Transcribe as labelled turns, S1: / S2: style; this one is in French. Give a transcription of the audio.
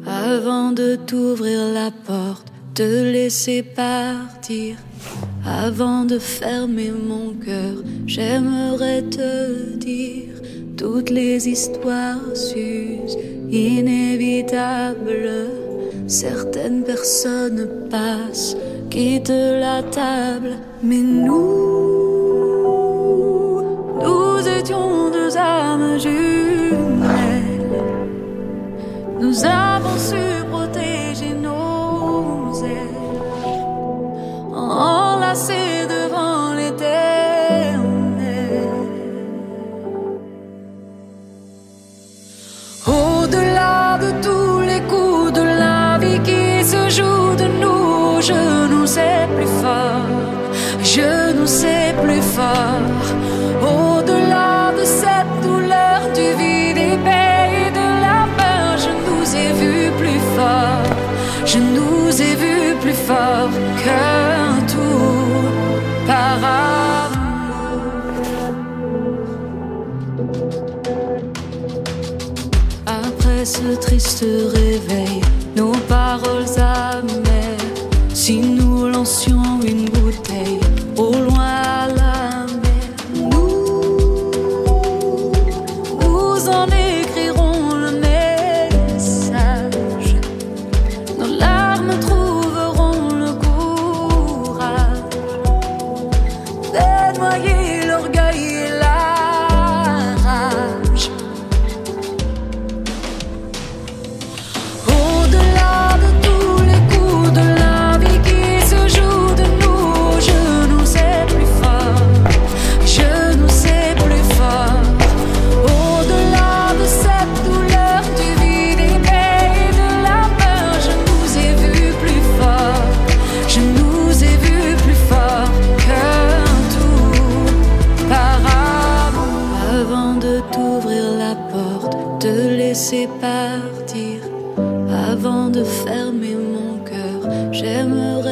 S1: Avant de t'ouvrir la porte, te laisser partir. Avant de fermer mon cœur, j'aimerais te dire toutes les histoires s'usent, inévitables. Certaines personnes passent, quittent la table, mais nous étions deux âmes jumelles. Nous avons su protéger nos ailes, enlacés devant l'éternel. Au-delà de tous les coups de la vie qui se jouent de nous, je nous sais plus fort, je nous sais plus fort. Au-delà de cette douleur du vide épais et de la peur, je nous ai vus plus fort, je nous ai vus plus fort qu'un tout par amour. Après ce triste réveil, nos paroles amères, si nous lancions une bouteille au loin à la mer, nous en écrirons le message. Nos larmes trouveront le courage de noyer l'orgueil et la rage. Au-delà de tous les coups de la vie qui se jouent de nous, je nous sais plus fort, je nous sais plus fort. Au-delà de cette douleur du vide épais et de la peur, je nous ai vus plus fort, je nous ai vus plus fort qu'un tout par amour. Avant de t'ouvrir la porte, te laisser partir. Avant de fermer mon cœur, j'aimerais